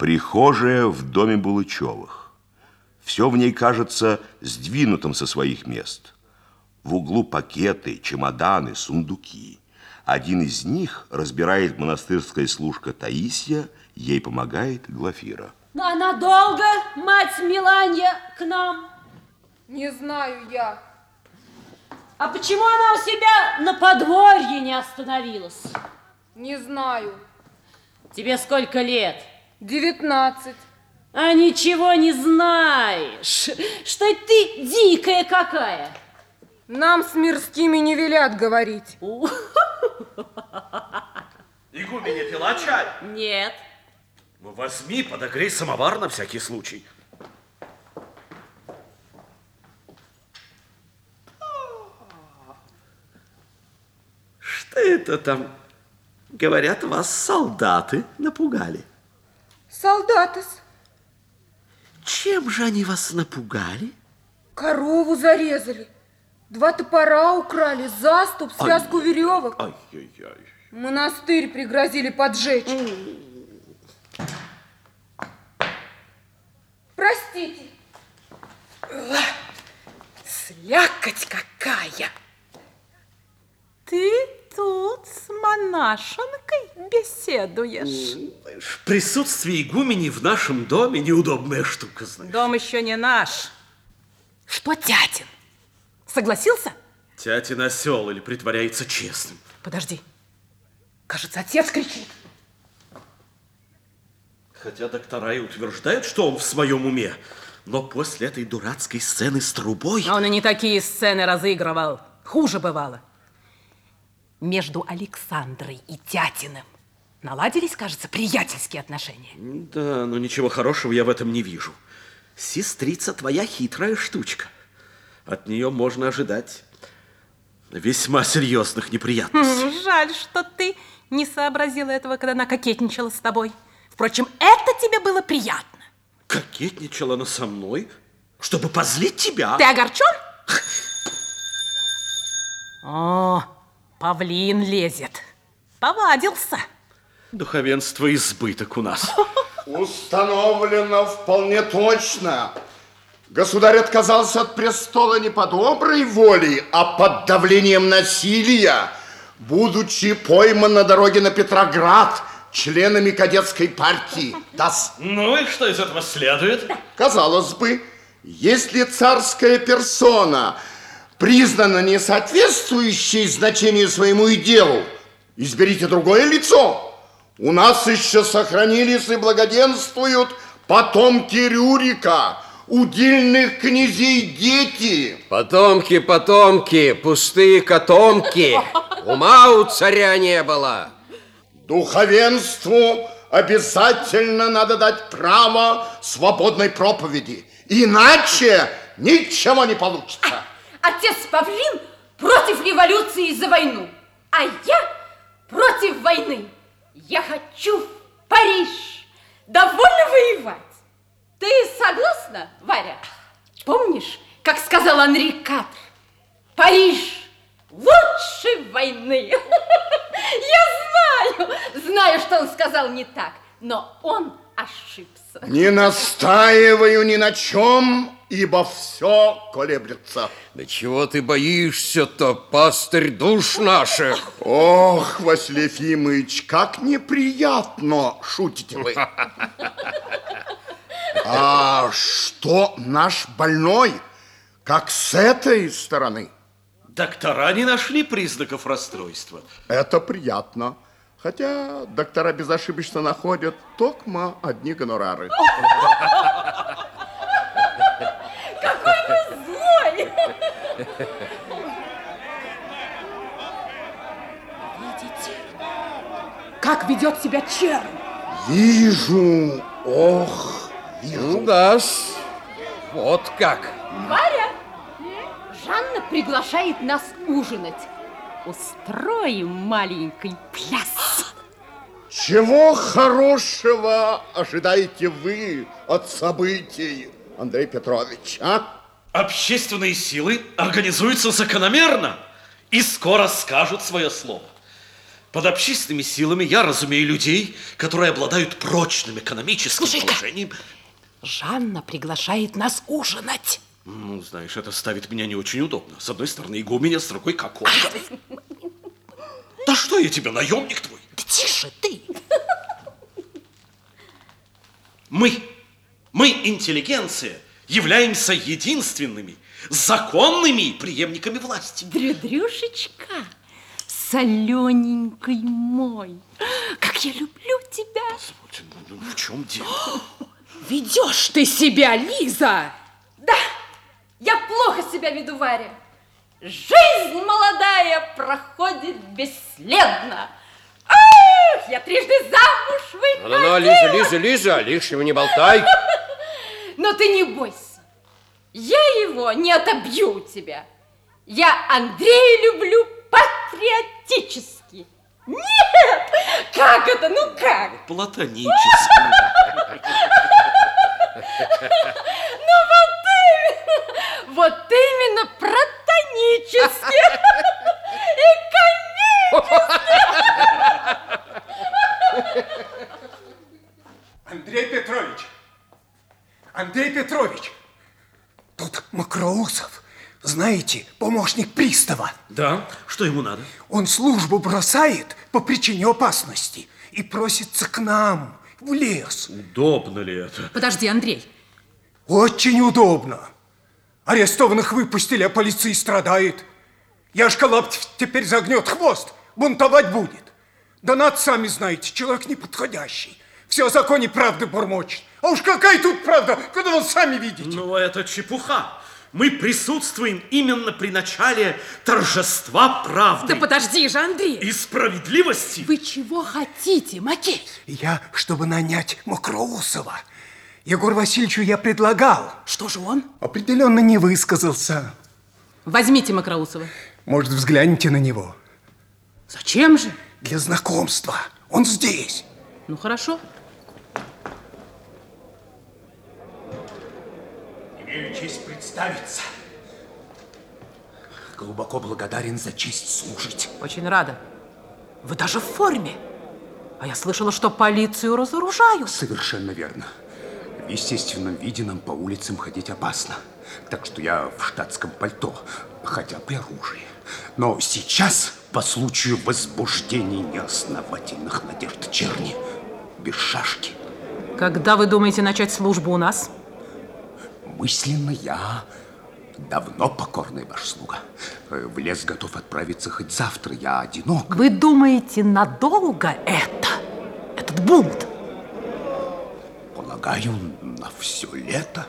Прихожая в доме Булычевых. Все в ней кажется сдвинутым со своих мест. В углу пакеты, чемоданы, сундуки. Один из них разбирает монастырская служка Таисия, ей помогает Глафира. А надолго, мать Миланья, к нам? Не знаю я. А почему она у себя на подворье не остановилась? Не знаю. Тебе сколько лет? 19. А ничего не знаешь, что ты дикая какая. Нам с мирскими не велят говорить. Игуменя пила чай? Нет. Ну, возьми, подогрей самовар на всякий случай. Что это там? Говорят, вас солдаты напугали. Солдаты-с. Чем же они вас напугали? Корову зарезали. 2 топора украли, заступ, связку веревок. Ай-яй-яй. Монастырь пригрозили поджечь. Простите. Слякоть какая! Ты тут с монашенкой беседуешь? В присутствии игумени в нашем доме неудобная штука, знаешь. Дом еще не наш. Что Тятин? Согласился? Тятин осел или притворяется честным? Подожди. Кажется, отец кричит. Хотя доктора и утверждают, что он в своем уме, но после этой дурацкой сцены с трубой... Он и не такие сцены разыгрывал. Хуже бывало. Между Александрой и Тятиным наладились, кажется, приятельские отношения. Да, но ничего хорошего я в этом не вижу. Сестрица твоя хитрая штучка. От нее можно ожидать весьма серьезных неприятностей. Жаль, что ты не сообразила этого, когда она кокетничала с тобой. Впрочем, это тебе было приятно. Кокетничала она со мной, чтобы позлить тебя. Ты огорчен? О, павлин лезет. Повадился. Духовенство избыток у нас. Установлено вполне точно. Государь отказался от престола не по доброй воле, а под давлением насилия, будучи пойман на дороге на Петроград членами кадетской партии. Ну и что из этого следует? Казалось бы, если царская персона признана несоответствующей значению своему и делу, изберите другое лицо. У нас еще сохранились и благоденствуют потомки Рюрика, удельных князей дети. Потомки, пустые котомки. Ума у царя не было. Духовенству обязательно надо дать право свободной проповеди. Иначе ничего не получится. Отец Павлин против революции за войну, а я против войны. Я хочу в Париж. Довольно воевать. Ты согласна, Варя? Помнишь, как сказал Анри Катр? Париж лучше войны. Я знаю, что он сказал не так, но он ошибся. Не настаиваю ни на чем, ибо все колеблется. Да чего ты боишься-то, пастырь душ наших? Ох, Василий Ефимович, как неприятно шутите вы. А что наш больной? Как с этой стороны? Доктора не нашли признаков расстройства. Это приятно. Хотя доктора безошибочно находят токмо одни гонорары. Какой вы злой! Видите, как ведет себя чернь? Вижу, ох, вижу. Ну да, вот как. Варя, Жанна приглашает нас ужинать. Устроим маленький пляс. Чего хорошего ожидаете вы от событий, Андрей Петрович, а? Общественные силы организуются закономерно и скоро скажут свое слово. Под общественными силами я разумею людей, которые обладают прочным экономическим положением. Жанна приглашает нас ужинать. Ну, знаешь, это ставит меня не очень удобно. С одной стороны, игуменя, с другой кокошка. Да что я тебе, наемник твой? Да тише ты. Мы, интеллигенция, являемся единственными законными преемниками власти. Дрюдрюшечка, солененький мой, как я люблю тебя. Господи, ну в чем дело? Ведешь ты себя, Лиза. Да, я плохо себя веду, Варя. Жизнь молодая проходит бесследно. Ах, я трижды замуж выходила. Ну, Лиза, лишнего не болтай. Но ты не бойся. Я его не отобью у тебя. Я Андрея люблю патриотически. Нет! Как это? Ну как? Платонически. Ну вот именно платонически. И комически. Андрей Петрович, тут Мокроусов, знаете, помощник пристава. Да? Что ему надо? Он службу бросает по причине опасности и просится к нам в лес. Удобно ли это? Подожди, Андрей. Очень удобно. Арестованных выпустили, а полиция страдает. Яшка Лаптев теперь загнет хвост, бунтовать будет. Донат, сами знаете, человек неподходящий. Все о законе правды бормочет. А уж какая тут правда, когда вы сами видите. Ну, это чепуха. Мы присутствуем именно при начале торжества правды. Да подожди же, Андрей. И справедливости. Вы чего хотите, Макей? Я, чтобы нанять Мокроусова, Егору Васильевичу я предлагал. Что же он? Определенно не высказался. Возьмите Мокроусова. Может, взгляните на него? Зачем же? Для знакомства. Он здесь. Ну, хорошо. Имею честь представиться. Глубоко благодарен за честь служить. Очень рада. Вы даже в форме. А я слышала, что полицию разоружают. Совершенно верно. В естественном виде нам по улицам ходить опасно. Так что я в штатском пальто, хотя при оружии. Но сейчас, по случаю возбуждения неосновательных надежд черни, без шашки. Когда вы думаете начать службу у нас? Мысленно я давно покорный ваш слуга. В лес готов отправиться хоть завтра, я одинок. Вы думаете, надолго этот бунт? Полагаю, на все лето.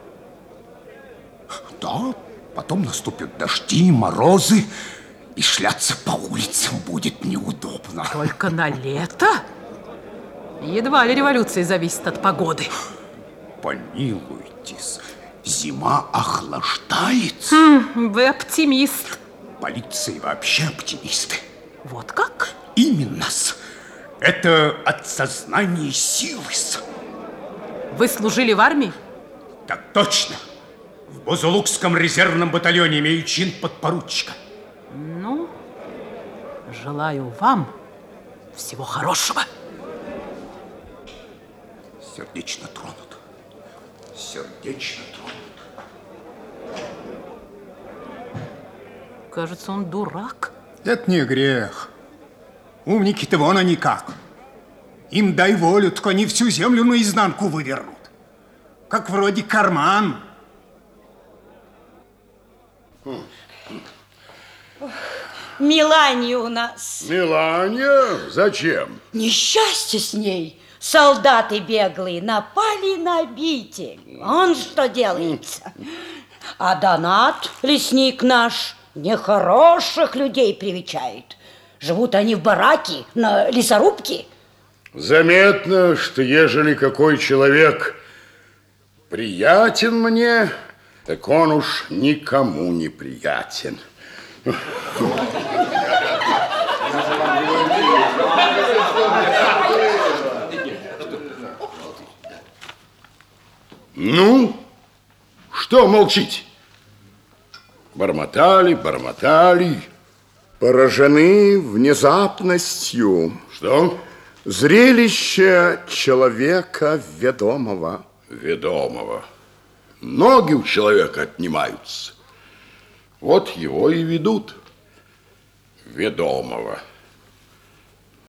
Да, потом наступят дожди, морозы, и шляться по улицам будет неудобно. Только на лето? Едва ли революция зависит от погоды. Помилуйтесь, зима охлаждается. Вы оптимист. Полиция вообще оптимисты. Вот как? Именно-с. Это от сознания силы. Вы служили в армии? Так точно. В Бузулукском резервном батальоне имею чин подпоручика. Ну, желаю вам всего хорошего. Сердечно тронут. Сердечно тронут. Кажется, он дурак. Это не грех. Умники-то вон они как. Им дай волю, только они всю землю наизнанку вывернут. Как вроде карман. Мелания у нас. Мелания? Зачем? Несчастье с ней. Солдаты беглые напали на обитель. Он что делается? А Донат, лесник наш, нехороших людей привечает. Живут они в бараке на лесорубке. Заметно, что ежели какой человек приятен мне, так он уж никому не приятен. Ну, что молчите? Бормотали. Поражены внезапностью. Что? Зрелище человека ведомого. Ведомого. Ноги у человека отнимаются. Вот его и ведут. Ведомого.